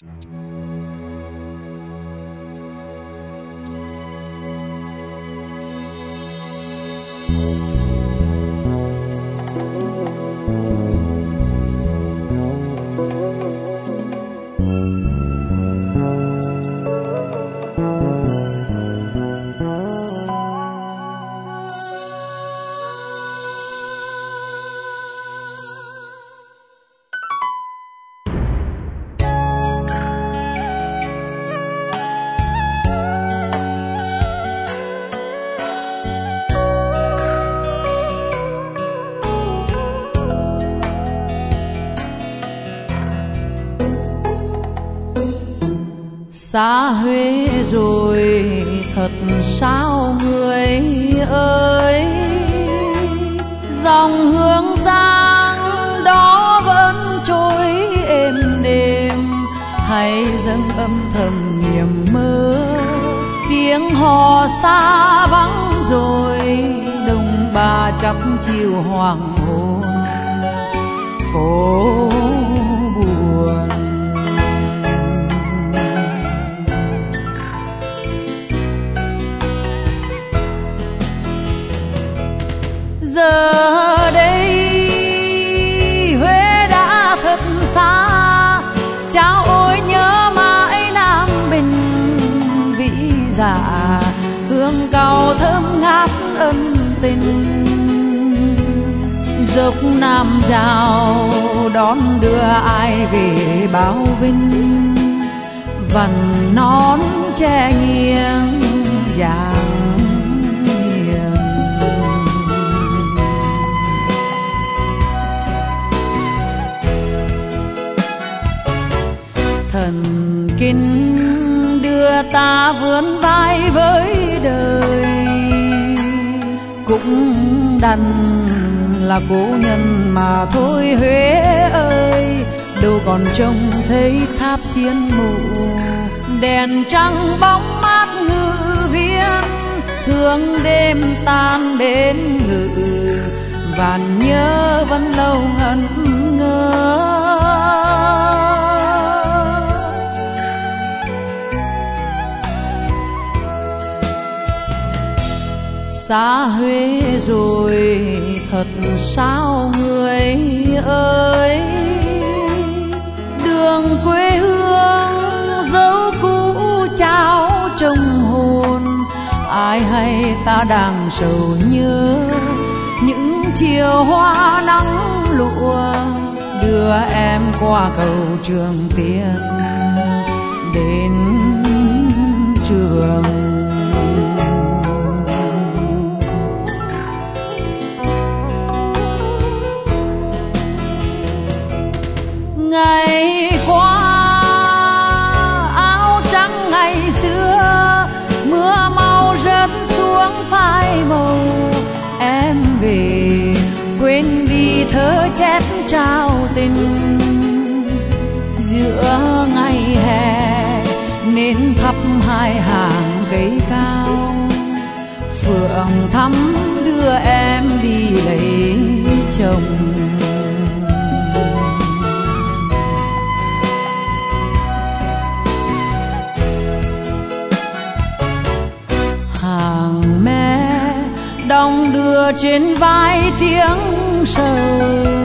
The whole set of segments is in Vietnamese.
Xa Huế rồi thật sao người ơi, dòng hương giang đó vẫn trôi êm đềm, hay dâng âm thầm niềm mơ. Tiếng hò xa vắng rồi, đồng bà chắp chiều hoàng hôn, phố buồn. Giờ đây Huế đã thật xa, chao ôi nhớ mãi Nam Bình vĩ dạ, hương cao thơm ngát ân tình. Dốc Nam Giao đón đưa ai về bao vinh, vằn nón che nghiêng vàng. Thần kinh đưa ta vươn vai với đời, cũng đành là cố nhân mà thôi Huế ơi. Đâu còn trông thấy tháp Thiên Mụ, đèn trăng bóng mát Ngự Viên, thương đêm tan đến ngự, và nhớ vẫn lâu ngẩn ngơ. Xa Huế rồi thật sao người ơi, đường quê hương dấu cũ trao trong hồn. Ai hay ta đang sầu nhớ những chiều hoa nắng lụa, đưa em qua cầu Trường Tiên đến trường. Ngày qua áo trắng ngày xưa, mưa mau rớt xuống phai màu. Em về quên đi thơ chép trao tình, giữa ngày hè nên thắp hai hàng cây cao. Phượng thắm đưa em đi lấy chồng. Đong đưa trên vai tiếng sầu,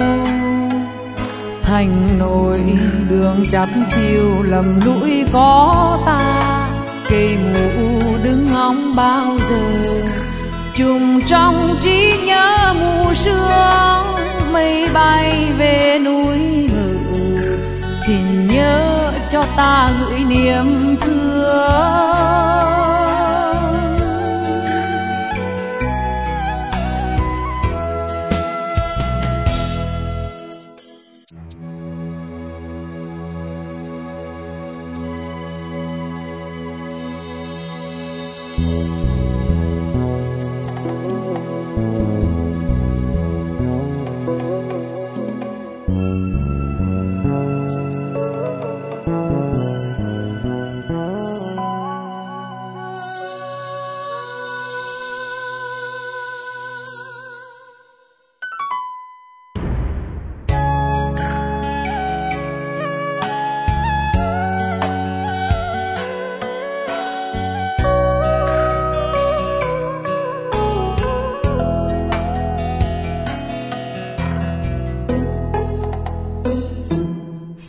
thành nội đường chắt chiều lầm lũi có ta. Cây mũ đứng ngóng bao giờ, trùng trong trí nhớ mù sương. Mây bay về núi Ngự, thì nhớ cho ta gửi niềm thương.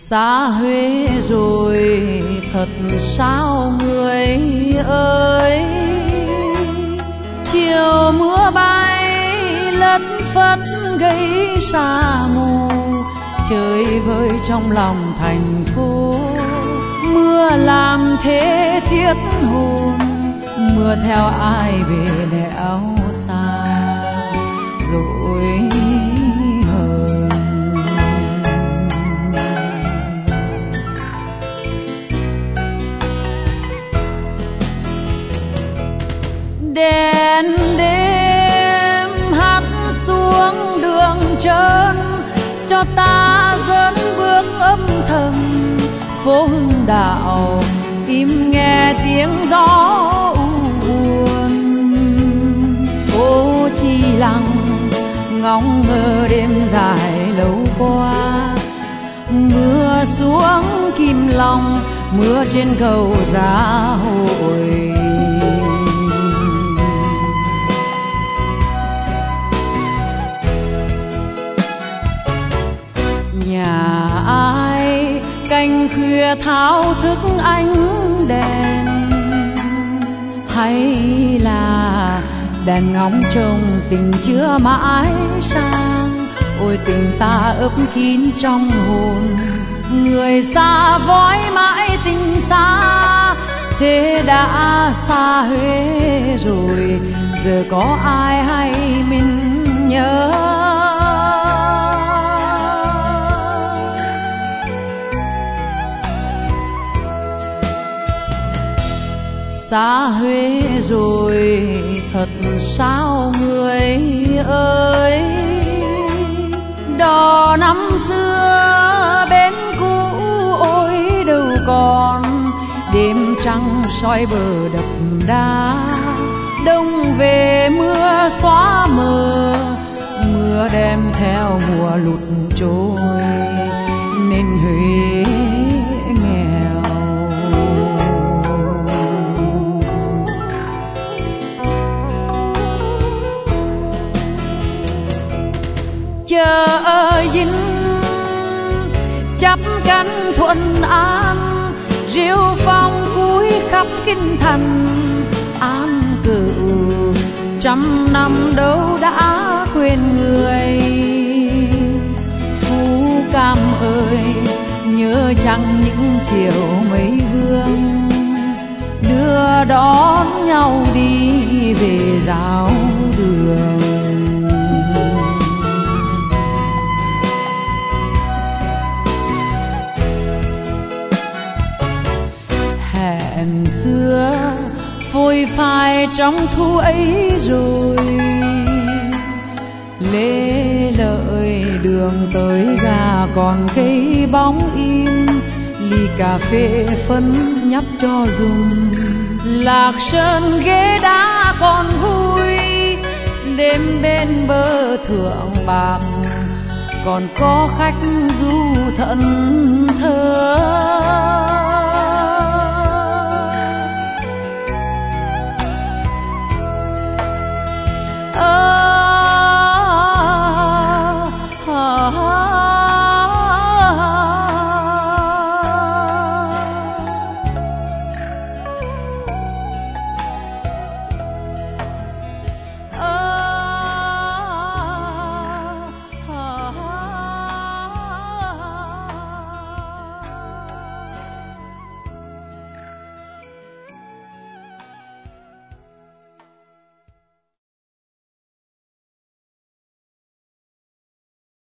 Xa Huế rồi thật sao người ơi, chiều mưa bay lất phất gây xa mù, chơi vơi trong lòng thành phố. Mưa làm thế thiết hồn, mưa theo ai về nẻo xa rồi hờn. Đèn đêm hắt xuống đường trơn, cho ta dẫn bước âm thầm. Phố Hưng Đạo im nghe tiếng gió buồn, phố Chi Lăng ngóng ngơ đêm dài lâu qua. Mưa xuống Kim Long, mưa trên cầu Gia Hội. Nhà ai canh khuya thao thức ánh đèn, hay là đèn ngóng trông tình chưa mãi sang. Ôi tình ta ấp kín trong hồn, người xa vói mãi tình xa. Thế đã xa Huế rồi, giờ có ai hay mình nhớ. Xa Huế rồi thật sao người ơi, đò năm xưa bến cũ ôi đâu còn. Đêm trăng soi bờ đập đá, đông về mưa xóa mờ. Mưa đem theo mùa lụt trôi, nên Huế nghèo. Chợ Dinh chắp cánh thuận an, rêu phong cuối khắp kinh thành. An Cựu trăm năm đâu đã quên người. Phú Cam ơi nhớ chăng những chiều mấy vương, đưa đón nhau đi về giáo đường. Hẹn xưa phôi phai trong thu ấy rồi, Lê Lợi đường tới ga còn cây bóng im. Ly cà phê phấn nhấp cho dùng, Lạc Sơn ghế đá còn vui. Đêm bên bờ thượng bạc còn có khách du thẫn thờ.